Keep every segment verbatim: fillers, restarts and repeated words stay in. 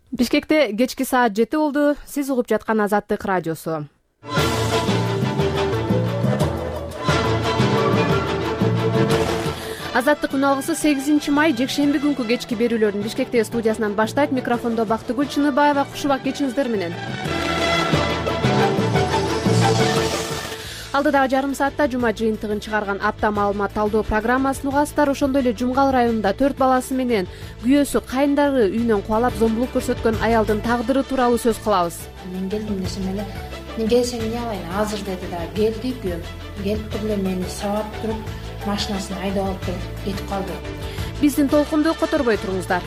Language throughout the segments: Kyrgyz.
Бишкекте кечки саат жети болду. Сиз угуп жаткан Азаттык радиосу. Азаттык күн алгысы сегизинчи май жекшемби күнкү кечки берүүлөрдүн Бишкектеги студиясынан баштайт. Микрофондо Бактыгүл Чыныбаева. Куш убак кечиңиздер менен. Алдыдагы жарым саатта жума жыйынтыгын чыгарган апта маалымат талдоо программасын угасыздар. Ошондой эле Жумгал районунда төрт баласы менен күйөөсү кайындары үйүнөн кубалап зомбулук көрсөткөн аялдын тагдыры тууралуу сөз кылабыз. Мен келдим десем эле, мен келсең эмне кылайын, азыр деди да, келди күйөөм. Келип туруп эле мени сабап туруп, машинасын айдап алып келип кетип калды. Биздин толкунду которбой туруңуздар.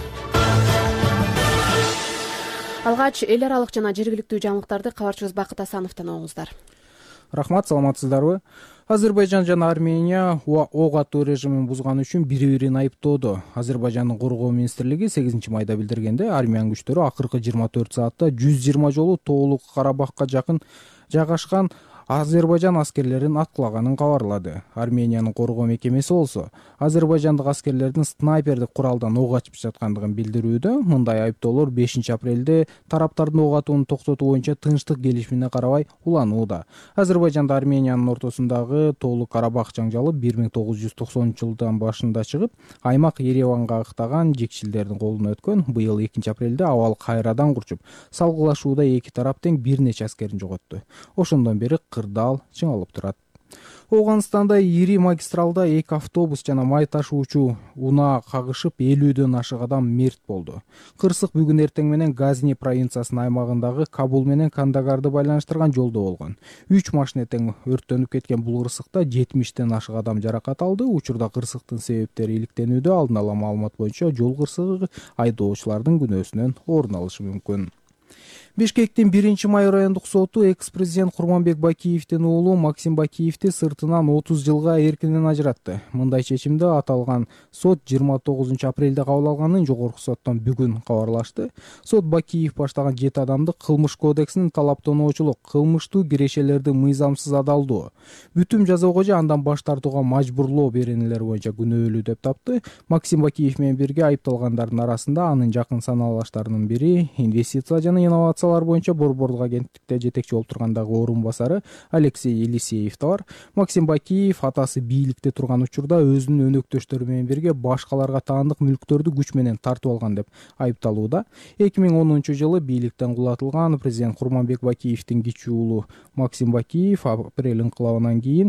Алгач эл аралык жана жергиликтүү жаңылыктарды кабарчыбыз Бакыт Асановдон оңуңуздар. Рахмат, саламатсыздарбы? Азербайжан жана Армения ок атуу режимин бузган үчүн бири-бирин айыптоодо. Азербайжандын коргоо министрлиги сегизинчи майда билдиргенде, Армиянын күчтөрү акыркы жыйырма төрт саатта жүз жыйырма жолу Тоолук Карабахка жакын жайгашкан Азербайжан аскерлерин аткылаганын кабарлады. Армениянын коргоо мекемеси болсо азербайжандык аскерлердин снайпердик куралдан ок ачып жаткандыгын билдирүүдө. Мындай айыптоолор бешинчи апрелде тараптардын ок атууну токтотуу боюнча тынчтык келишимине карабай уланууда. Азербайжанда Армениянын ортосундагы Тоолук Карабах жаңжалы бир миң тогуз жүз токсонунчу жылдын башында чыгып, аймак Ереванга ыктаган жекчилдердин колуна өткөн. Быйыл экинчи апрелде абал кайрадан курчуп, салгылашууда эки тарап тең бир нече аскерин жоготту. Ошондон бери кырдаал чыңалып турат. Ооганстанда ири магистралда эки автобус жана май ташуучу унаа кагышып, элүүдөн ашык адам мерт болду. Кырсык бүгүн эртең менен Газни провинциясынын аймагындагы Кабул менен Кандагарды байланыштырган жолдо болгон. үч машина тең өрттөнүп кеткен бул кырсыкта жетимиштен ашык адам жаракат алды. Учурда кырсыктын себептери иликтенүүдө. Алдын ала маалымат боюнча жол кырсыгы айдоочулардын күнөөсүнөн орун алышы мүмкүн. Бишкектин биринчи май райондук соту экс-президент Курманбек Бакиевдин уулу Максим Бакиевди сыртынан отуз жылга эркинен ажыратты. Мындай чечимди аталган сот жыйырма тогузунчу апрелде кабыл алганын жогорку соттон бүгүн кабарлашты. Сот Бакиев баштаган жети адамды кылмыш кодексинин талаптоочулук, кылмыштуу кирешелерди мыйзамсыз адалдоо, бүтүм жазого же андан баш тартууга мажбурлоо беренелери боюнча күнөөлүү деп тапты. Максим Бакиев менен бирге айыпталгандардын арасында анын жакын санаалаштарынын бири, инвестиция жана инновация боюнча борборлук агенттикте жетекчи болуп тургандагы орун басары Алексей Елисеев да бар. Максим Бакиев атасы бийликте турган учурда өзүнүн өнөктөштөрү менен бирге башкаларга таандык мүлктөрдү күч менен тартып алган деп айыпталууда. эки миң онунчу жылы бийликтен кулатылган президент Курманбек Бакиевдин кичүү уулу Максим Бакиев апрель инкылабынан кийин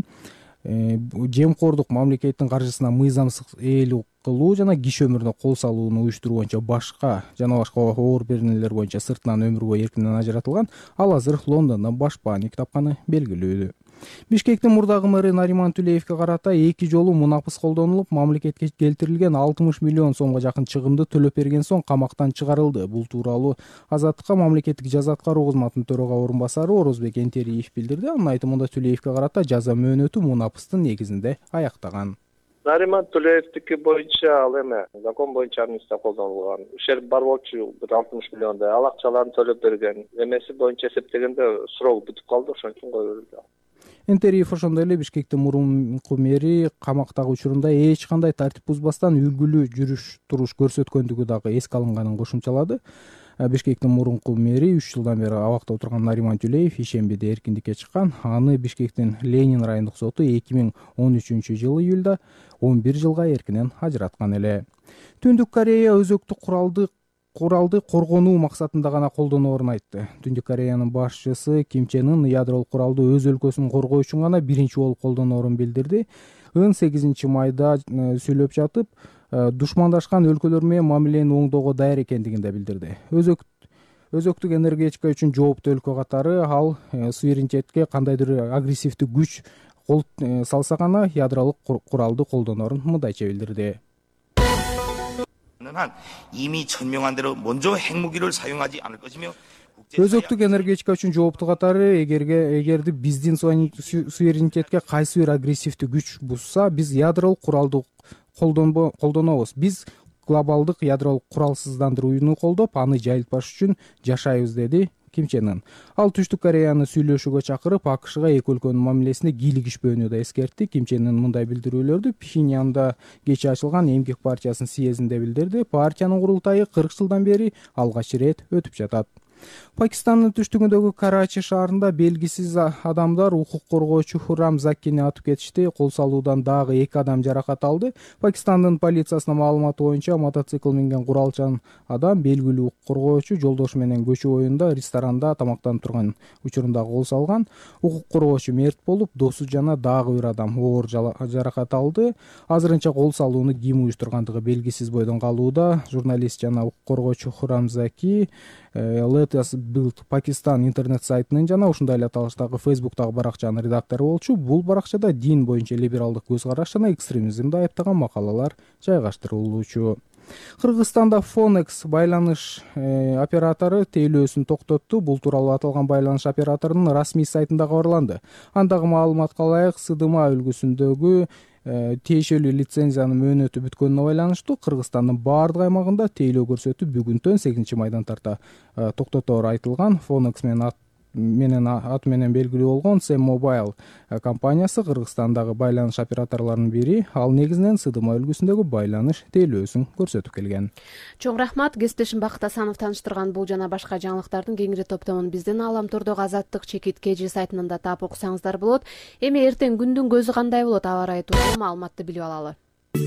жемкордук, мамлекеттин каржысына мыйзамсыз ээлик кылуу жана киши өмүрүнө кол салууну уюштуруу боюнча башка жана башка оор беренелер боюнча сыртынан өмүр бою эркинен ажыратылган. Ал азыр Лондондон башпаанник тапканы белгилүү. Бишкектин мурдагы мэрі Нариман Тулеевке карата эки жолу мунапыс колдонулуп, мамлекетке келтирилген алтымыш миллион сомго жакын чыгымды төлөп берген соң камактан чыгарылды. Бул тууралуу Азаттыкка мамлекеттик жаза аткаруу кызматынын төрага орун басары Орозбек Энтериев билдирди. Анын айтымында Тулеевке карата жаза мөөнөтү мунапыстын негизинде аяктаган. Нариман Тулеевдики боюнча ал эме закон боюнча амнистия колдонулган. Ушерб бар болчу бир алтымыш миллиондай. Ал акчаларын төлөп берген. Эмеси боюнча эсептегенде срок бүтүп калды, ошон үчүн коюлду. Энтериев ошондой эле Бишкектин мурунку мэри камактагы учурунда эч кандай тартип бузбастан үлгүлүү жүрүш туруш көрсөткөндүгү дагы эске алынганын кошумчалады. Бишкектин мурунку мэри үч жылдан бери абакта отурган Нариман Тулеев ишембиде эркиндикке чыккан. Аны Бишкектин Ленин райондук соту эки миң он үчүнчү жылы июлда он бир жылга эркинен ажыраткан эле. Түндүк Корея өзөктүк куралды куралды коргонуу максатында гана колдоноорун айтты. Түндүк Кореянын башчысы Ким Чен Ын ядролук куралды өз өлкөсүн коргоо үчүн гана биринчи болуп колдоноорун билдирди. Ын сегизинчи майда сүйлөп жатып, душмандашкан өлкөлөр менен мамилени оңдоого даяр экендигин да билдирди. Өзөктүк энергетика үчүн жооптуу өлкө катары ал суверенитетке кандайдыр агрессивдүү күч кол салса гана ядролук куралды колдоноорун мындайча билдирди. 한 이미 천명한 대로 먼저 핵무기를 사용하지 않을 것이며 өзөктүк энергетика үчүн жооптуу катары эгерге эгерди биздин суверенитетке кайсы бир агрессивдүү күч бузса, биз ядролук куралды колдонобуз. Биз глобалдык ядролук куралсыздандырууну колдоп, аны жайылтпаш үчүн жашайбыз, деди Ким Чен Ын. Ал Түштүк Кореяны сүйлөшүүгө чакырып, АКШга эки өлкөнүн мамилесинде кийлигишпөөнү да эскертти. Ким Чен Ын мындай билдирүүлөрдү Пхеньянда кечээ ачылган Эмгек партиясынын съездинде билдирди. Партиянын курултайы кырк жылдан бери алгач ирет өтүп жатат. Пакистандын түштүгүндөгү Карачи шаарында белгисиз адамдар укук коргоочу Хуррам Закини атып кетишти. Кол салуудан дагы эки адам жаракат алды. Пакистандын полициясынын маалыматы боюнча мотоцикл минген куралчан адам белгилүү укук коргоочу жолдошу менен көчө боюнда ресторанда тамактанып турган учурунда кол салган. Укук коргоочу мерт болуп, досу жана дагы бир адам оор жаракат алды. Азырынча кол салууну ким уюштургандыгы белгисиз бойдон калууда. Журналист жана укук коргоочу Хуррам Заки Let Us Build Pakistan интернет сайтынын жана ушундай эле аталыштагы Facebook'тагы баракчанын редактору болчу. Бул баракчада дин боюнча либералдык көз караш жана экстремизмди айыптаган макалалар жайгаштырылуучу. Кыргызстанда Phonex байланыш оператору тейлөөсүн токтотту. Бул тууралуу аталган байланыш операторунун расмий сайтында кабарланды. Андагы маалыматка ылайык, Сыдыма өлкөсүндөгү тиешелүү лицензиянын мөөнөтү бүткөнүнө байланыштуу Кыргызстандын баардык аймагында тейлөө көрсөтүп бүгүнтөн сегизинчи майдан тарта токтотору айтылган. Phonex менен менен аты менен белгилүү болгон Sam Mobile компаниясы Кыргызстандагы байланыш операторлорунун бири. Ал негизинен Сыдыма өлкөсүндөгү байланыш тейлөөсүн көрсөтүп келген. Чоң рахмат. Кесиптешим Бакыт Асанов тааныштырган бул жана башка жаңылыктардын кеңири топтомун биздин Ааламтордогу Азаттык чекит кж сайтынан да таап окусаңыздар болот. Эми эртең күндүн көзү кандай болот, аба ырайы тууралуу маалыматты билип алалы.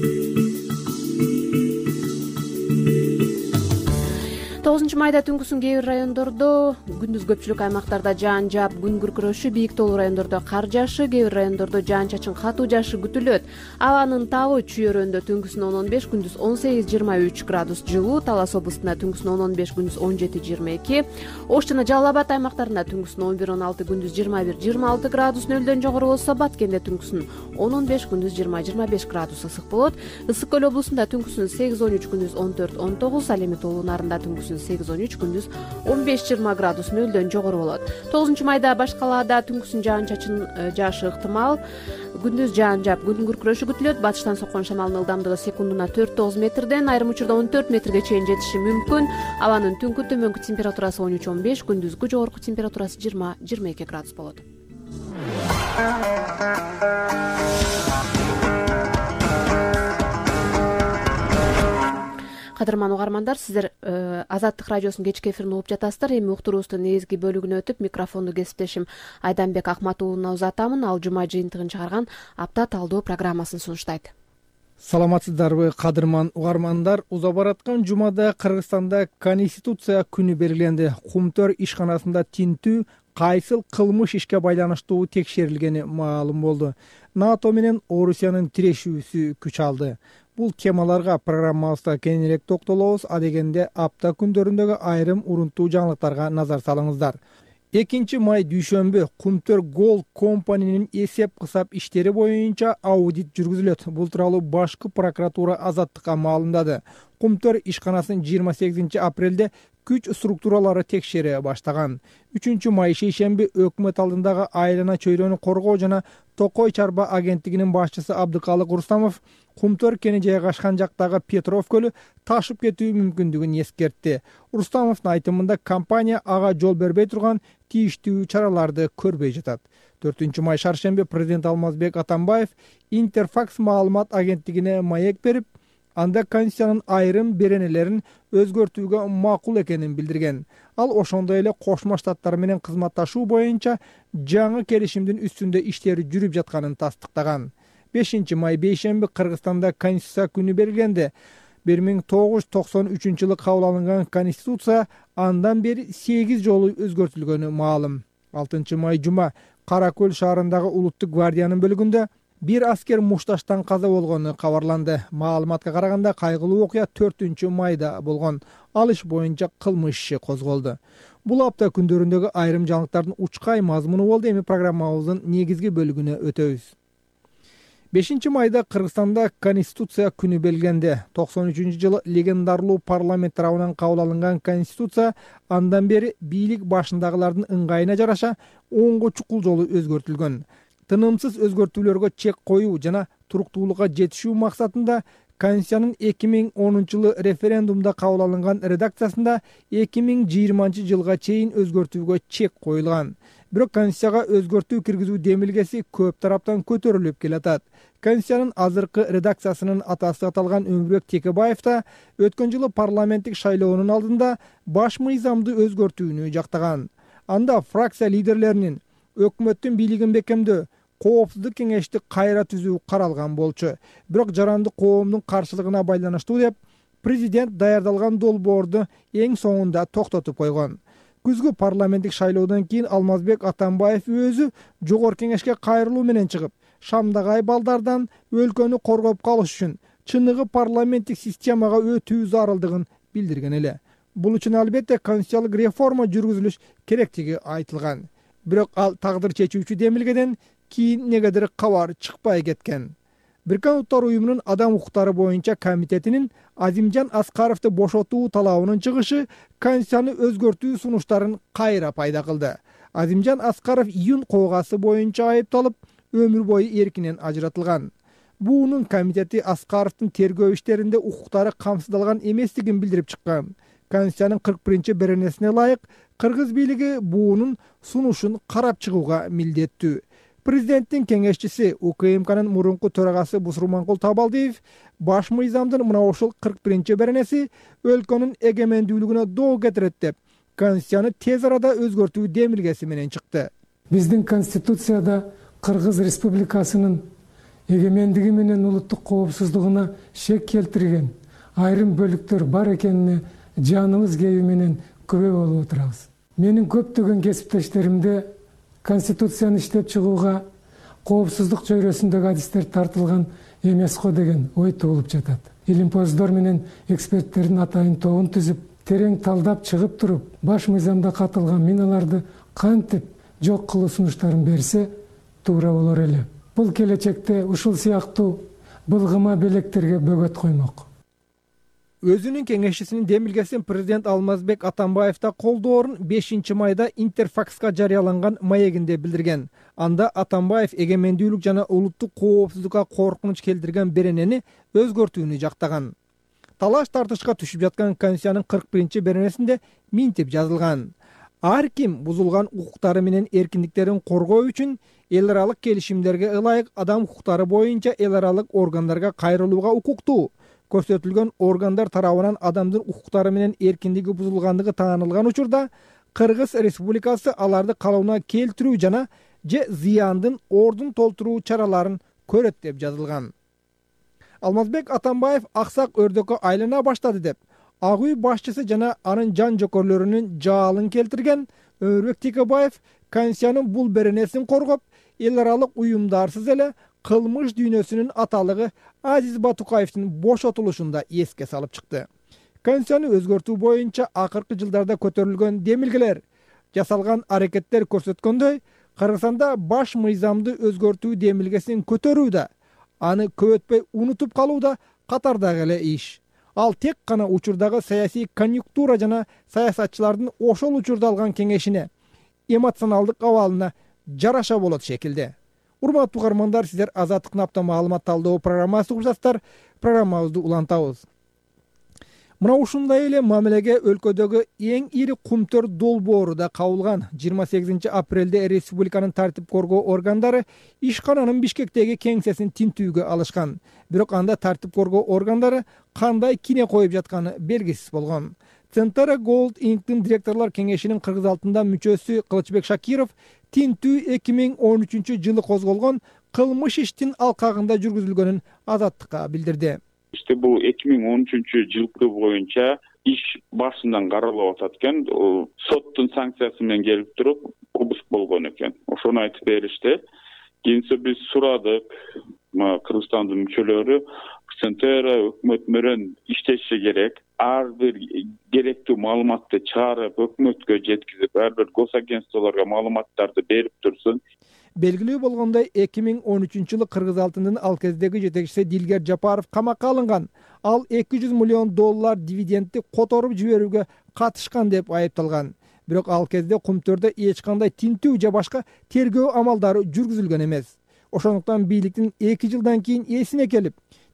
тогузунчу майда түнкүсүн кээ бир райондордо, күндүз көпчүлүк аймактарда жаан жаап, күн күркүрөшү, бийик тоолуу райондордо кар жаашы, кээ бир райондордо жаан-чачын катуу жаашы күтүлөт. Абанын табы чүйөрөндө түнкүсүн он он беш, күндүз он сегиз жыйырма үч градус жылуу, Талас облустунда түнкүсүн он он беш, күндүз он жети жыйырма эки, Ош жана Жалал Абад аймактарында түнкүсүн он бир он алты, күндүз жыйырма бир жыйырма алты градус, нөлдөн жогору болсо Баткенде түнкүсүн он он беш, күндүз жыйырма жыйырма беш градус ысык болот. Ысык көл облусунда түнкүсүн сегиз он үч, күндүз он төрт он тогуз, Ал эми тоолуу нарында түнкүсүн сегиз он үч, күндүз он беш жыйырма градус, нөлдөн жогору болот. тогузунчу майда баш калаада түнкүсүн жаан-чачын жаашы ыктымал, күндүз жаан жаап, күн күркүрөшү күтүлөт. Батыштан соккон шамалдын ылдамдыгы секундуна төрт тогуз метрден, айрым учурда он төрт метрге чейин жетиши мүмкүн. Абанын түнкү төмөнкү температурасы он үч он беш, күндүзгү жогорку температурасы жыйырма жыйырма эки градус болот. Кадырман угармандар, сиздер Азаттык радиосунун кечки эфирин угуп жатасыздар. Эми уктуруубуздун негизги бөлүгүнө өтүп, микрофонду кесиптешим Айданбек Акматуулуна узатамын. Ал жума жыйынтыгын чыгарган апта талдоо программасын сунуштайт. Саламатсыздарбы, кадырман угармандар? Уза бараткан жумада Кыргызстанда Конституция күнү белгиленди. Кумтөр ишканасында тинтүү кайсыл кылмыш ишке байланыштуу текшерилгени маалым болду. НАТО менен Орусиянын тирешүүсү күч алды. Бул темаларга программабызда кеңирээк токтолобуз. Адегенде апта күндөрүндөгү айрым урунттуу жаңылыктарга назар салыңыздар. экинчи май дүйшөмбү Кумтөр Gold компаниянын эсеп кысап иштери боюнча аудит жүргүзүлөт. Бул тууралуу башкы прокуратура Азаттыкка маалымдады. Кумтөр ишканасын жыйырма сегизинчи апрелде күч структуралары текшере баштаган. үчүнчү май шейшемби өкмөт алдындагы айлана чөйрөнү коргоо жана Токой Чарба агенттигинин башчысы Абдыкалык Рустамов Кумтөр кени жайгашкан жактагы Петров көлү ташып кетүү мүмкүндүгүн эскертти. Рустамовдун айтымында компания ага жол бербей турган тийиштүү чараларды көрбөй жатат. төртүнчү май шаршемби президент Алмазбек Атамбаев Интерфакс маалымат агенттигине маек берип, анда Конституциянын айрым беренелерин өзгөртүүгө макул экенин билдирген. Ал ошондой эле Кошмо Штаттар менен кызматташуу боюнча жаңы келишимдин үстүндө иштери жүрүп жатканын тастыктаган. бешинчи май бейшемби Кыргызстанда Конституция күнү белгиленди. бир миң тогуз жүз токсон үчүнчү жылы кабыл алынган Конституция андан бери сегиз жолу өзгөртүлгөнү маалым. алтынчы май жума Кара Көл шаарындагы Улуттук гвардиянын бөлүгүндө бир аскер мушташтан каза болгону кабарланды. Маалыматка караганда кайгылуу окуя төртүнчү майда болгон. Ал иш боюнча кылмыш иши козголду. Бул апта күндөрүндөгү айрым жаңылыктардын учкай мазмуну болду. Эми программабыздын негизги бөлүгүнө өтөбүз. бешинчи майда Кыргызстанда Конституция күнү белгиленди. токсон үчүнчү жылы легендарлуу парламент тарабынан кабыл алынган Конституция андан бери бийлик башындагылардын ыңгайына жараша онго чукул жолу өзгөртүлгөн. Тынымсыз өзгөртүүлөргө чек коюу жана туруктуулукка жетишүү максатында Конституциянын эки миң онунчу жылы референдумда кабыл алынган редакциясында эки миң жыйырманчы жылга чейин өзгөртүүгө чек коюлган. Бирок Конституцияга өзгөртүү киргизүү демилгеси көп тараптан көтөрүлүп келатат. Конституциянын азыркы редакциясынын атасы аталган Өмүрбек Текебаев да өткөн жылы парламенттик шайлоонун алдында баш мыйзамды өзгөртүүнү жактаган. Анда фракция лидерлеринин өкмөттүн бийлигин бекемдөө, коопсуздук кеңешти кайра түзүү каралган болчу. Бирок жарандык коомдун каршылыгына байланыштуу деп президент даярдалган долбоорду эң соңунда токтотуп койгон. Күзгү парламенттик шайлоодон кийин Алмазбек Атамбаев өзү жогорку кеңешке кайрылуу менен чыгып, Шамдагай балдардан өлкөнү коргоп калыш үчүн чыныгы парламенттик системага өтүү зарылдыгын билдирген эле. Бул үчүн албетте конституциялык реформа жүргүзүлүш керектиги айтылган. Бирок ал тагдыр чечүүчү демилгеден кийин негедир кабар чыкпай кеткен. Бириккен Улуттар уюмунун адам укуктары боюнча комитетинин Азимжан Аскаровду бошотуу талабынын чыгышы Конституцияны өзгөртүү сунуштарын кайра пайда кылды. Азимжан Аскаров июнь кылгасы боюнча айыпталып, өмүр бою эркинен ажыратылган. Буунун комитети Аскаровдун тергөө иштеринде укуктары камсыздалган эместигин билдирип чыккан. Конституциянын кырк биринчи беренесине ылайык кыргыз бийлиги буунун сунушун карап чыгууга милдеттүү. Президенттин кеңешчиси УКМКнын мурунку төрагасы Бусурманкул Табалдиев баш мыйзамдын мына ушул кырк биринчи беренеси өлкөнүн эгемендүүлүгүнө доо кетирет деп, Конституцияны тез арада өзгөртүү демилгеси менен чыкты. Биздин Конституцияда Кыргыз Республикасынын эгемендиги менен улуттук коопсуздугуна шек келтирген айрым бөлүктөр бар экенине жаныбыз кеби менен күбө болуп отурабыз. Менин көптөгөн кесиптештеримде Конституцияны иштеп чыгууга коопсуздук чөйрөсүндөгү адистер тартылган эмес го деген ой туулуп жатат. Илимпоздор менен эксперттердин атайын тобун түзүп, терең талдап чыгып туруп, баш мыйзамда катылган миналарды кантип жок кылуу сунуштарын берсе туура болор эле. Бул келечекте ушул сыяктуу былгыма белектерге бөгөт коймок. Өзүнүн кеңешчисинин демилгесин президент Алмазбек Атамбаев да колдоорун бешинчи майда Интерфакска жарыяланган маегинде билдирген. Анда Атамбаев эгемендүүлүк жана улуттук коопсуздукка коркунуч келтирген беренени өзгөртүүнү жактаган. Талаш тартышка түшүп жаткан Конституциянын кырк биринчи беренесинде минтип жазылган. Ар ким бузулган укуктары менен эркиндиктерин коргоо үчүн эл аралык келишимдерге ылайык адам укуктары боюнча эл аралык органдарга кайрылууга укуктуу. Көрсөтүлгөн органдар тарабынан адамдын укуктары менен эркиндиги бузулгандыгы таанылган учурда Кыргыз Республикасы аларды калыбына келтирүү жана же зыяндын ордун толтуруу чараларын көрөт деп жазылган. Алмазбек Атамбаев аксак өрдөккө айлана баштады деп Ак үй башчысы жана анын жан жокөрлөрүнүн жаалын келтирген Өмүрбек Текебаев Конституциянын бул беренесин коргоп, эл аралык уюмдарсыз эле кылмыш дүйнөсүнүн аталыгы Азиз Батукаевдин бошотулушунда эске салып чыкты. Конституцияны өзгөртүү боюнча акыркы жылдарда көтөрүлгөн демилгелер, жасалган аракеттер көрсөткөндөй, Кыргызстанда баш мыйзамды өзгөртүү демилгесин көтөрүү да, аны көп өтпөй унутуп калуу да катардагы эле иш. Ал тек гана учурдагы саясий конъюнктура жана саясатчылардын ошол учурда алган кеңешине, эмоционалдык абалына жараша болот шекилде. Урматтуу угармандар, сиздер Азаттыктын апта маалымат талдоо программасы угуп жатсыздар. Программабызды улантабыз. Мына ушундай эле мамилеге өлкөдөгү эң ири кумтөр долбоору да кабылган. жыйырма сегизинчи апрелде республиканын тартип коргоо органдары ишкананын Бишкектеги кеңсесин тинтүүгө алышкан. Бирок анда тартип коргоо органдары кандай кине коюп жатканы белгисиз болгон. Центара Gold Inc-тин директорлор кеңешинин Кыргыз алтында мүчөсү Кылычбек Шакиров тинтүү эки миң он үчүнчү жылы козголгон кылмыш иштин алкагында жүргүзүлгөнүн Азаттыкка билдирди. İşte bu эки миң он үчүнчү жылкы боюнча иш башынан каралып атат экен. Соттун санкциясы менен келип туруп, обыск болгон экен. Ошону айтып беришти. Кийинче биз сурадык, Кыргызстандын мүчөлөрү Центера өкмөт менен иштеши керек. Ар бир керектүү маалыматты чыгарып, өкмөткө жеткизип, ар бир госагентстволорго маалыматтарды берип турсун. Белгилүү болгондой, эки миң он үчүнчү жылы Кыргыз алтынын ал кездеги жетекчиси Дилгер Жапаров камакка алынган. Ал эки жүз миллион доллар дивидендти которуп жиберүүгө катышкан деп айыпталган. Бирок ал кезде кумтөрдө эч кандай тинтүү же башка тергөө амалдары жүргүзүлгөн эмес. Ошондуктан бийликтин эки жылдан кийин эсине келип,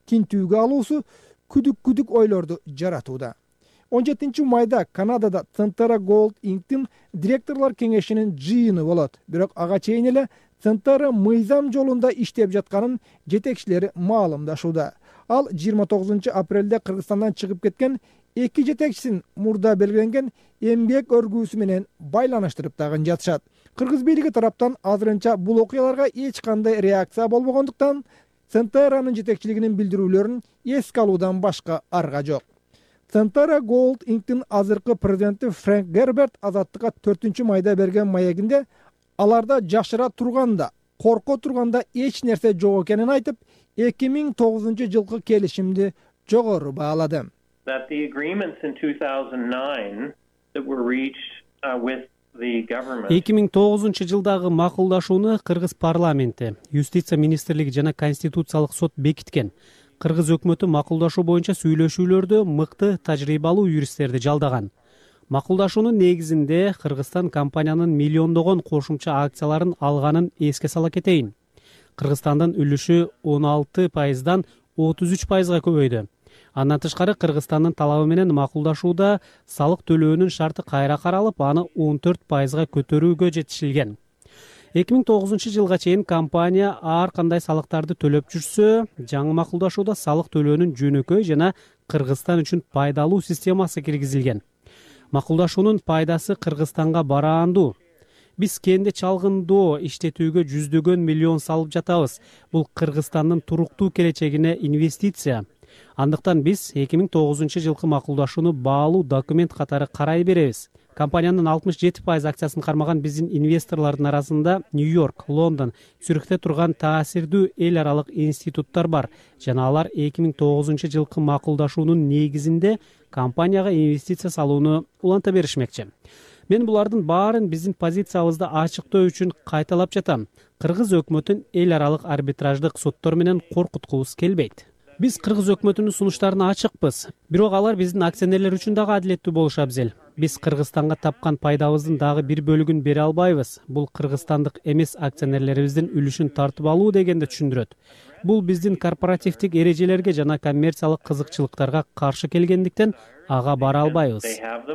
тинтүүгө алуусу күдүк күдүк ойлорду жаратууда. он жетинчи майда Канадада Centara Gold Inc-тин директорлор кеңешинин жыйыны болот. Бирок ага чейин эле Centara мыйзам жолунда иштеп жатканын жетекчилери маалымдашууда. Ал жыйырма тогузунчу апрелде Кыргызстандан чыгып кеткен эки жетекчисин мурда белгиленген эмгек өргүүсү менен байланыштырып дагы жатышат. Кыргыз бийлиги тараптан азырынча бул окуяларга эч кандай реакция болбогондуктан Centara'нын жетекчилигинин билдирүүлөрүн эске алуудан башка арга жок. Centara Gold Inc-тин азыркы президенти Фрэнк Герберт Азаттыкка төртүнчү майда берген маегинде аларда жашыра турганда, корко турганда эч нерсе жок экенин айтып, эки миң тогузунчу жылкы келишимди жогору баалады. That the agreements in two thousand nine that were reached uh, with the government. эки миң тогузунчу жылдагы макулдашууну Кыргыз парламенти, юстиция министрлиги жана конституциялык сот бекиткен. Кыргыз өкмөтү макулдашуу боюнча сүйлөшүүлөрдө мыкты тажрыйбалуу юристтерди жалдаган. Макулдашуунун негизинде Кыргызстан компаниянын миллиондогон кошумча акцияларын алганын эске сала кетейин. Кыргызстандын үлүшү он алты пайыздан отуз үч пайызга көбөйдү. Андан тышкары Кыргызстандын талабы менен макулдашууда салык төлөөнүн шарты кайра каралып, аны он төрт пайызга көтөрүүгө жетишилген. эки миң тогузунчу жылга чейин компания ар кандай салыктарды төлөп жүрсө, жаңы макулдашууда салык төлөөнүн жөнөкөй жана Кыргызстан үчүн пайдалуу системасы киргизилген. Макулдашуунун пайдасы Кыргызстанга бараандуу. Биз кенде чалгындоо иштетүүгө жүздөгөн миллион салып жатабыз. Бул Кыргызстандын туруктуу келечегине инвестиция. Андыктан биз эки миң тогузунчу жылкы макулдашууну баалуу документ катары карай беребиз. Компаниянын алтымыш жети пайыз акциясын кармаган биздин инвесторлордун арасында Нью-Йорк, Лондон, Цюрихте турган таасирдүү эл аралык институттар бар жана алар эки миң тогузунчу жылкы макулдашуунун негизинде компанияга инвестиция салууну уланта беришмекчи. Мен булардын баарын биздин позициябызды ачыктоо үчүн кайталап жатам. Кыргыз өкмөтүн эл аралык арбитраждык соттор менен коркуткубуз келбейт. Биз Кыргыз өкмөтүнүн сунуштарына ачыкпыз. Бирок алар биздин акционерлер үчүн дагы адилеттүү болушу абзел. Биз Кыргызстанга тапкан пайдабыздын дагы бир бөлүгүн бере албайбыз. Бул кыргызстандык эмес акционерлерибиздин үлүшүн тартып алуу дегенди түшүндүрөт. Бул биздин корпоративдик эрежелерге жана коммерциялык кызыкчылыктарга каршы келгендиктен ага бара албайбыз.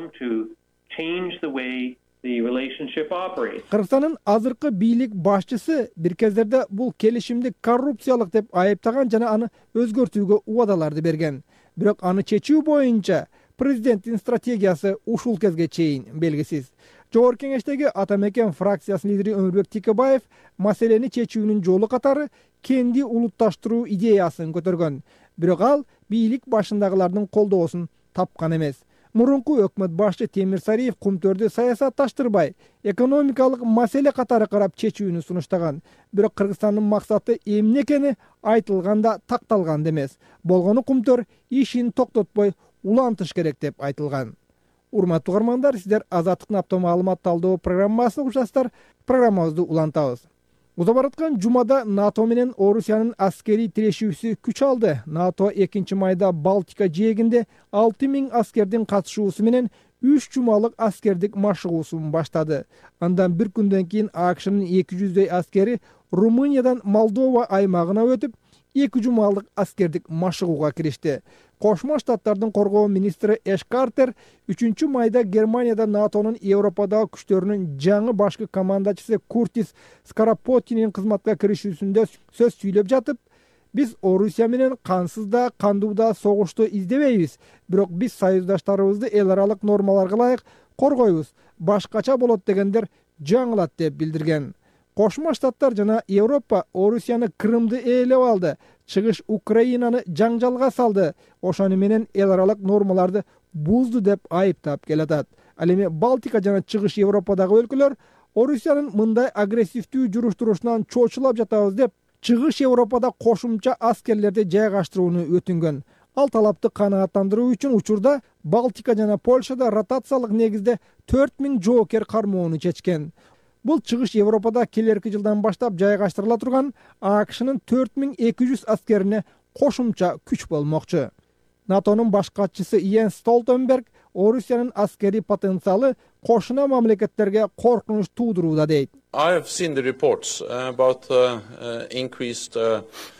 Кыргызстандын азыркы бийлик башчысы бир кездерде бул келишимди коррупциялык деп айыптаган жана аны өзгөртүүгө убадаларды берген. Бирок аны чечүү боюнча президенттин стратегиясы ушул кезге чейин белгисиз. Жогорку кеңештеги Ата Мекен фракциясынын лидери Өмүрбек Текебаев маселени чечүүнүн жолу катары кенди улутташтыруу идеясын көтөргөн. Бирок ал бийлик башындагылардын колдоосун тапкан эмес. Мурунку өкмөт башчы Темир Сариев Кумтөрдү саясатташтырбай, экономикалык маселе катары карап чечүүнү сунуштаган. Бирок Кыргызстандын максаты эмне экени айтылганда такталган эмес. Болгону Кумтөр ишин токтотпой улантыш керек деп айтылган. Урматтуу угармандар, сиздер Азаттыктын апта маалымат талдоо программасын угушасыздар. Программабызды улантабыз. Уза бараткан жумада НАТО менен Орусиянын аскери тирешүүсү күч алды. НАТО экинчи майда Балтика жээгинде алты миң аскердин катышуусу менен үч жумалык аскердик машыгуусун баштады. Андан бир күндөн кийин АКШнын эки жүздөй аскери Румыниядан Молдова аймагына өтүп, эки жумалык аскердик машыгууга киришти. Кошмо Штаттардын коргоо министри Эш Картер үчүнчү майда Германияда НАТОнун Европадагы күчтөрүнүн жаңы башкы командачысы Куртис Скарапоттинин кызматка киришүүсүндө сөз сүйлөп жатып, биз Орусия менен кансыз да, кандуу да согушту издебейбиз, бирок биз союздаштарыбызды эл аралык нормаларга ылайык коргойбуз, башкача болот дегендер жаңылат деп билдирген. Кошмо Штаттар жана Европа Орусияны Крымды ээлеп алды, чыгыш Украинаны жаңжалга салды, ошону менен эл аралык нормаларды бузду деп айыптап келатат. Ал эми Балтика жана чыгыш Европадагы өлкөлөр Орусиянын мындай агрессивдүү жүрүш-турушунан чочулап жатабыз деп чыгыш Европада кошумча аскерлерди жайгаштырууну өтүнгөн. Ал талапты канааттандыруу үчүн учурда Балтика жана Польшада ротациялык негизде төрт миң жоокер кармоону чечкен. Бул чыгыш Европада келерки жылдан баштап жайгаштырыла турган АКШнын төрт миң эки жүз аскерине кошумча күч болмокчу. НАТОнун баш катчысы Йенс Столтенберг Орусиянын аскери потенциалы кошуна мамлекеттерге коркунуч туудурууда дейт. I have seen the reports about uh, uh, increased uh,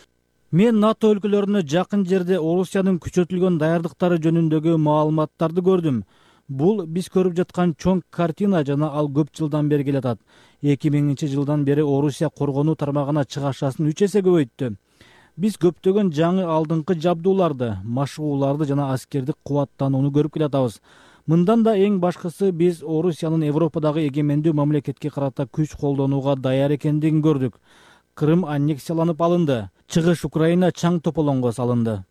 Мен НАТО өлкөлөрүнө жакын жерде Орусиянын күчөтүлгөн даярдыктары жөнүндөгү маалыматтарды көрдүм. Бул биз көрүп жаткан чоң картина жана ал көп жылдан бери келатат. эки миңинчи жылдан бери Орусия коргонуу тармагына чыгашасын үч эсе көбөйттү. Биз көптөгөн жаңы алдыңкы жабдууларды, машыгууларды жана аскердик кубаттанууну көрүп келатабыз. Мындан да эң башкысы биз Орусиянын Европадагы эгемендүү мамлекетке карата күч колдонууга даяр экендигин көрдүк. Крым аннексияланып алынды. Чыгыш Украина чаң тополоңго салынды.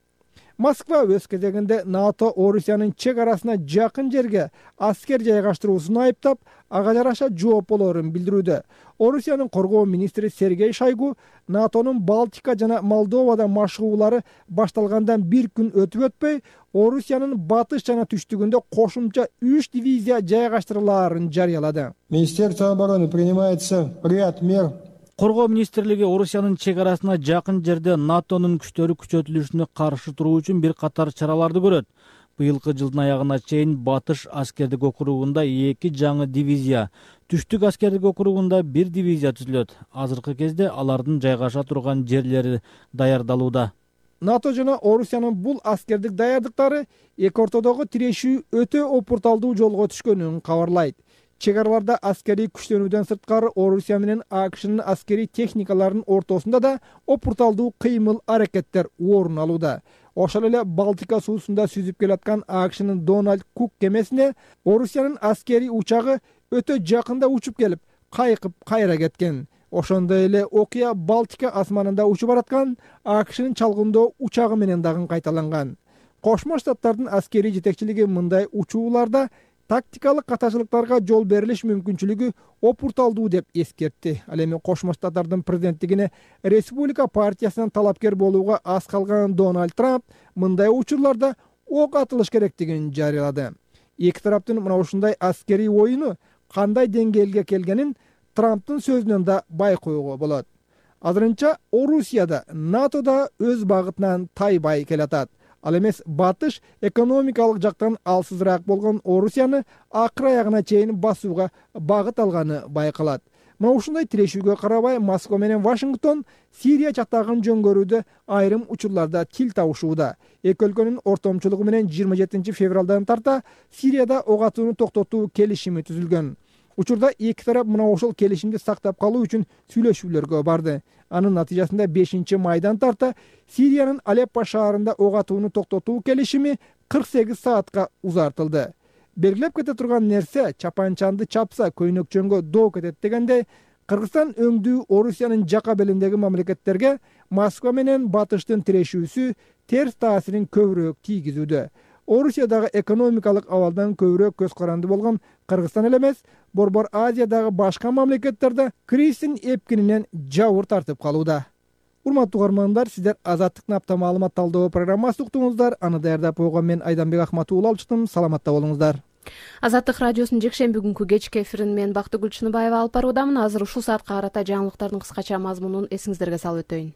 Москва өз кезегинде НАТО Орусиянын чек арасына жакын жерге аскер жайгаштыруусун айыптап, ага жараша жооп болоорун билдирүүдө. Орусиянын коргоо министри Сергей Шойгу НАТОнун Балтика жана Молдовада машыгуулары башталгандан бир күн өтүп өтпөй, Орусиянын батыш жана түштүгүндө кошумча үч дивизия жайгаштырылаарын жарыялады. Министерство обороны принимается ряд мер. Коргоо министрлиги Орусиянын чек арасына жакын жерде НАТОнун күчтөрү күчөтүлүшүнө каршы туруу үчүн бир катар чараларды көрөт. Быйылкы жылдын аягына чейин Батыш аскердик округунда эки жаңы дивизия, Түштүк аскердик округунда бир дивизия түзүлөт. Азыркы кезде алардын жайгаша турган жерлери даярдалууда. НАТО жана Орусиянын бул аскердик даярдыктары эки ортодогу тирешүү өтө опурталдуу жолго түшкөнүн кабарлайт. Чек араларда аскерий күчтөнүүдөн сырткары Орусия менен АКШнын аскерий техникаларынын ортосунда да опурталдуу кыймыл аракеттер орун алууда. Ошол эле Балтика суусунда сүзүп келаткан АКШнын Дональд Кук кемесине Орусиянын аскерий учагы өтө жакында учуп келип, кайкып кайра кеткен. Ошондой эле окуя Балтика асманында учуп бараткан АКШнын чалгындоо учагы менен дагы кайталанган. Кошмо Штаттардын аскерий жетекчилиги мындай учууларда тактикалык катачылыктарга жол берилиш мүмкүнчүлүгү опурталдуу деп эскертти. Ал эми Кошмо Штаттардын президенттигине Республика партиясынан талапкер болууга аз калган Дональд Трамп мындай учурларда ок атылыш керектигин жарыялады. Эки тараптын мына ушундай аскерий оюну кандай деңгээлге келгенин Трамптын сөзүнөн да байкоого болот. Азырынча Орусияда НАТОда өз багытынан тайбай келатат. Ал эмес батыш экономикалык жактан алсызыраак болгон Орусияны акыр аягына чейин басууга багыт алганы байкалат. Мына ушундай тирешүүгө карабай Москва менен Вашингтон Сирия чатагын жөнгөрүүдө айрым учурларда тил табышууда. Эки өлкөнүн ортомчулугу менен жыйырма жетинчи февралдан тарта Сирияда ок атууну токтотуу келишими түзүлгөн. Учурда эки тарап мына ошол келишимди сактап калуу үчүн сүйлөшүүлөргө барды. Анын натыйжасында бешинчи майдан тарта Сириянын Алеппо шаарында ок атууну токтотуу келишими кырк сегиз саатка узартылды. Белгилеп кете турган нерсе чапанчанды чапса көйнөкчөнгө доо кетет дегенде Кыргызстан өңдүү Орусиянын жака белиндеги мамлекеттерге Москва менен батыштын тирешүүсү терс таасирин көбүрөөк тийгизүүдө. Орусиядагы экономикалык абалдан көбүрөөк көз каранды болгон Кыргызстан эле эмес, Борбор Азиядагы башка мамлекеттерде кризистин эпкининен жабыр тартып калууда. Урматтуу угармандар, сиздер Азаттыктын апта маалымат талдоо программасын уктуңуздар. Аны даярдап койгон мен Айданбек Ахматуулла алчытым. Саламатта болуңуздар. Азаттык радиосунун жекшемби күнкү кечки эфирин мен Бактыгүл Чыныбаева алып баруудамын. Азыр ушул саатка карата жаңылыктардын кыскача мазмунун эсиңиздерге салып өтөйүн.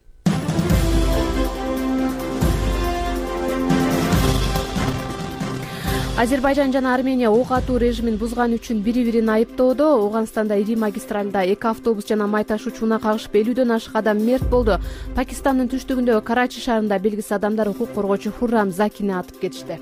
Азербайжан жана Армения ок атуу режимин бузган үчүн бири-бирин айыптоодо. Ооганстанда ири магистралда эки автобус жана май ташуучуна кагышып элүүдөн ашык адам мерт болду. Пакистандын түштүгүндөгү Карачи шаарында белгисиз адамдар укук коргоочу Хуррам Закини атып кетишти.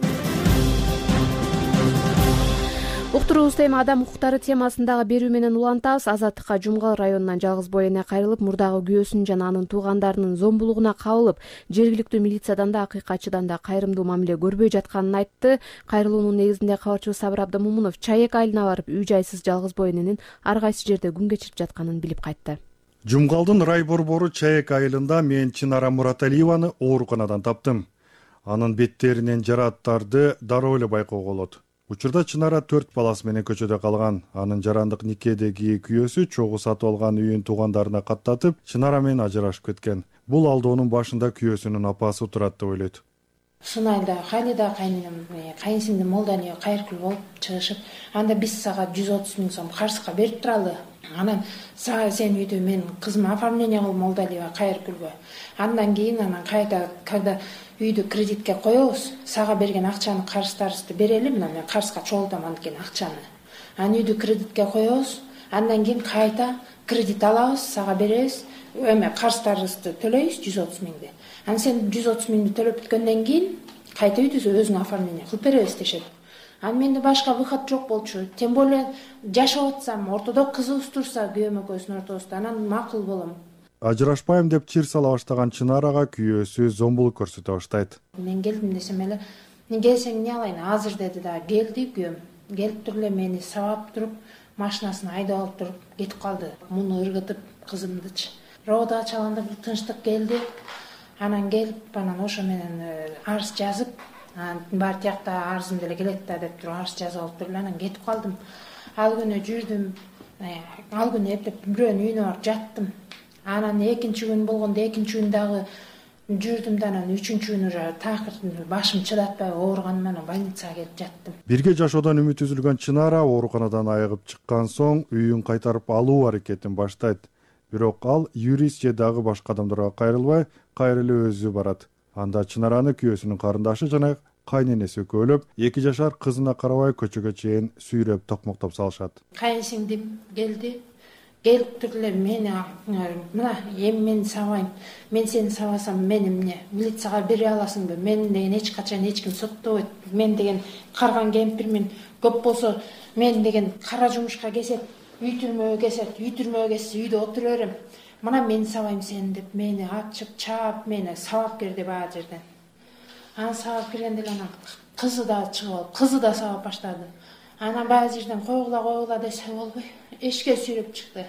Уктуруубузду эми адам укуктары темасындагы берүү менен улантабыз. Азаттыкка Жумгал районунан жалгыз эне кайрылып, мурдагы күйөөсүн жана анын туугандарынын зомбулугуна кабылып, жергиликтүү милициядан да акыйкатчыдан да кайрымдуу мамиле көрбөй жатканын айтты. Кайрылуунун негизинде кабарчыбыз Сабыр Абдымомунов Чаек айылына барып, үй жайсыз жалгыз эненин ар кайсы жерде күн кечирип жатканын билип кайтты. Жумгалдын рай борбору Чаек айылында мен Чынара Мураталиеваны ооруканадан таптым. Анын беттеринен жарааттарды дароо эле байкоого болот. Учурда Чынара төрт баласы менен көчөдө калган. Анын жарандык никедеги күйөөсү чогуу сатып алган үйүн туугандарына каттатып, Чынара менен ажырашып кеткен. Бул алдоонун башында күйөөсүнүн апасы турат деп ойлойт. Ушул айылда кайныда кайненем, кайынсиңдим Молдания кайркүл болуп чыгышып, анда биз сага жүз отуз миң сом карызга берип туралы. Анан сага сен үйдө мен кызыма оформление кыл Молдалиева кайркүлгө. Андан кийин анан кайда когда үйдү кредитке коебуз, сага берген акчаны карыздарыбызды берели, мына мен карызга чогултам анткени акчаны. Анан үйдү кредитке коебуз, андан кийин кайта кредит алабыз, сага беребиз. эме карыздарыбызды төлөйбүз жүз отуз миңди. Анан сен жүз отуз миңди төлөп бүткөндөн кийин кайта үйдү өзүң оформление кылып беребиз дешет. Анан менде башка выход жок болчу. Тем более жашап атсам, ортодо кызыбыз турса күйөөм экөөбүздүн ортобузда, анан макул болом. Ажырашпайм деп чир сала баштаган Чынарага күйөөсү зомбулук көрсөтө баштайт. Мен келдим десем эле, келсең эмне алайын, азыр деди да, келди күйөөм. Келип туруп эле мени сабап туруп, машинасын айдап алып туруп кетип калды. Муну ыргытып кызымдычы. Рода ачалганда бир тынчтык келди. Анан келип, анан ошо менен арыз жазып, бар тиякта арызым деле келет да деп туруп арыз жазып алып туруп анан кетип калдым. Ал күнү жүрдүм. Ал күнү эптеп бирөөнүн үйүнө барып жаттым. Анан экинчи күн болгондо экинчи күн дагы жүрдүм да анан үчүнчү күнү уже такыр башым чыдатпай ооруганым менен больницага келип жаттым. Бирге жашоодон үмүт үзүлгөн Чынара ооруканадан айыгып чыккан соң үйүн кайтарып алуу аракетин баштайт. Бирок ал юрист же дагы башка адамдарга кайрылбай, кайра эле өзү барат. Анда Чынараны күйөөсүнүн карындашы жана кайненеси экөөлөп, эки жашар кызына карабай көчөгө чейин сүйрөп токмоктоп салышат. Кайынсиңдим келди. Келип туруп эле мени мына эми мен сабайм. Мен сени сабасам мен эмне? Милицияга бере аласыңбы? Мен деген эч качан эч ким соттобойт. Мен деген карган кемпирмин. Көп болсо мен деген кара жумушка кесет, үй түрмөгө кесет, үй түрмөгө кессе үйдө отура берем. Мына мен сабайм сени деп мени ачып, чаап, мени сабап кирди баа жерден. Анан сабап киргенде эле анан кызы да чыгып алып, кызы да сабап баштады. Анан баа жерден койгула койгула десе болбой, эшикке сүйрөп чыкты.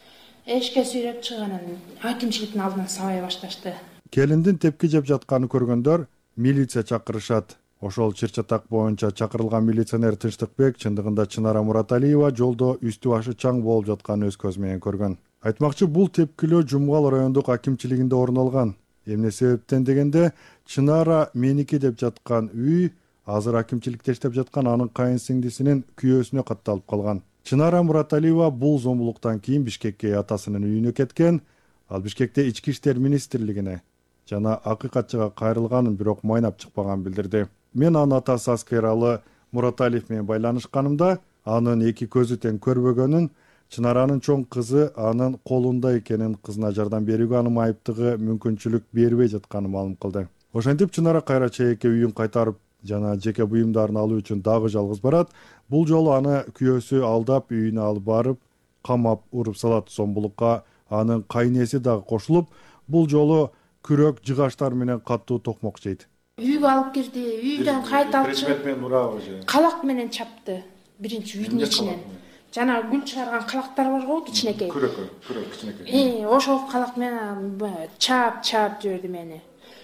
Эшикке сүйрөп чыганын акимчиликтин алдынан сабай башташты. Келиндин тепки жеп жатканын көргөндөр милиция чакырышат. Ошол чыр-чатак боюнча чакырылган милиционер Тынчтыкбек чындыгында Чынара Мураталиева жолдо үстү башы чаң болуп жатканын өз көзү менен көргөн. Айтмакчы, бул тепкилөө Жумгал райондук акимчилигинде орун алган. Эмне себептен дегенде, Чынара меники деп жаткан үй азыр акимчиликте иштеп жаткан анын кайынсиңдисинин күйөөсүнө катталып калган. Чынара Мураталиева бул зомбулуктан кийин Бишкекке атасынын үйүнө кеткен. Ал Бишкекте ички иштер министрлигине жана акыйкатчыга кайрылганын, бирок майнап чыкпаганын билдирди. Мен анын атасы Аскералы Мураталиев менен байланышканымда анын эки көзү тең көрбөгөнүн, Чынаранын чоң кызы анын колунда экенин, кызына жардам берүүгө анын айыптыгы мүмкүнчүлүк бербей жатканын маалым кылды. Ошентип Чынара кайра чейекке үйүн кайтарып жана жеке буюмдарын алуу үчүн дагы жалгыз барат. Бул жолу аны күйөөсү алдап үйүнө алып барып, камап уруп салат. Зомбулукка анын кайнеси дагы кошулуп, бул жолу күрөк жыгаштар менен катуу токмок жейт. Үйгө алып кирди, үйдөн кайта алып чыгып калак менен чапты. Биринчи үйдүн ичинен. Жана гүл чыгарган калактар бар го, кичинекей. Күрөк, күрөк кичинекей. Э, ошол калак менен чаап, чаап жиберди мени.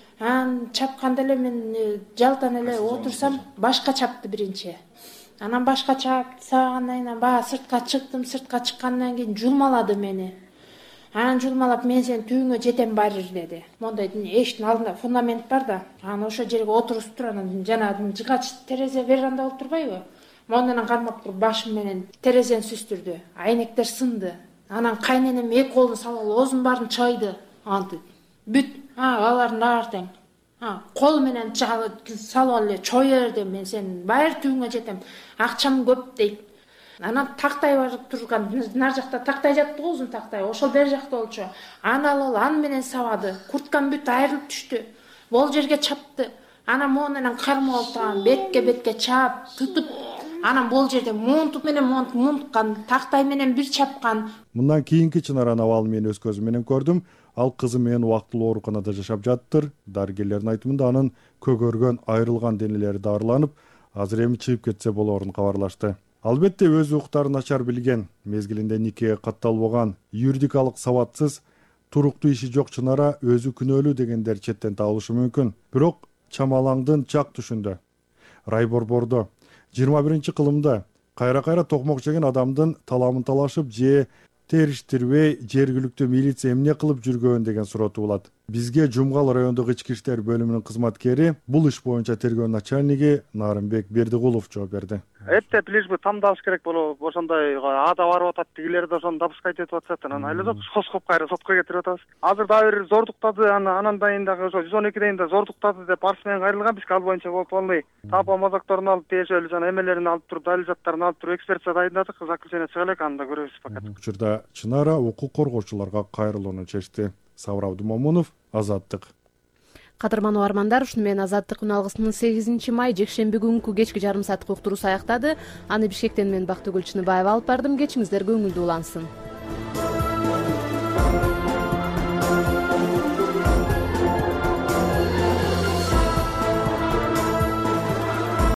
Анан чапканда эле мен жалтан эле отурсам, башка чапты биринчи. Анан башка чаап сабагандан кийин баа сыртка чыктым, сыртка чыккандан кийин жулмалады мени. Анан жулмалап, мен сен түйүңө жетем барыр деди. Мондай эшиктин алдында фундамент бар да, анан ошо жерге отурусуп туруп, анан жана жыгач терезе веранда болуп турбайбы? Мондан кармап туруп башым менен терезени сүстүрдү. Айнектер сынды. Анан кайненем эки колун салып оозун баарын чайды. Антип бүт, а алардын баары тең. А кол менен салып эле чоя бер деп, мен сен байыр түйүңө жетем. Акчам көп дейт. Анан тактай бар турган, нар жакта тактай жатты го, узун тактай. Ошол бер жакта болчу. Аны алып аны менен сабады. Курткам бүт айрылып түштү. Бул жерге чапты. Анан монунан кармап алып, бетке бетке чаап, тутуп, анан бул жерде монтуп менен монт монткан, тактай менен бир чапкан. Мындан кийинки Чынаранын абалын мен өз көзүм менен көрдүм. Ал кызы менен убактылуу ооруканада жашап жаттыр. Дарыгерлердин айтымында анын көгөргөн, айрылган денелери дарыланып, азыр эми чыгып кетсе болоорун кабарлашты. Албетте өз укуктарын начар билген, мезгилинде никеге катталбаган, юридикалык сабатсыз, туруктуу иши жок Чынара өзү күнөөлүү дегендер четтен табылышы мүмкүн. Бирок чамалаңдын чак түшүндө, райборбордо, жыйырма биринчи кылымда кайра-кайра токмок жеген адамдын таламын талашып же териштирбей жергиликтүү милиция эмне кылып жүргөн деген суроо туулат. Бизге Жумгал райондук ички иштер бөлүмүнүн кызматкери, бул иш боюнча тергөө начальниги Нарымбек Бердигулов жооп берди. эптеп лишь бы тамдабыз керек болуп ошондой аада барып атат, тигилер да ошону допускать этип атышат, анан айлап коскоп кайра сотко кетирип атабыз. Азыр дагы бир зордуктады, анан дайын дагы ошо жүз он экиден да зордуктады деп арыз менен кайрылган. Бизге ал боюнча полный таапа мазакторун алып, тиешелүү жана эмелерин алып туруп, далил заттарын алып туруп экспертиза дайындадык. Заключение чыга элек, аны да көрөбүз пока. Учурда Чынара укук коргоочуларга кайрылууну чечти. Сабыр Абдумомунов, Азаттык. Кадырман угармандар, ушуну менен Азаттык күн алгысынын сегизинчи май жекшемби күнкү кечки жарым сааттык уктуруусу аяктады. Аны Бишкектен мен Бактыгүл Чыныбаева алып бардым. Кечиңиздер көңүлдүү улансын.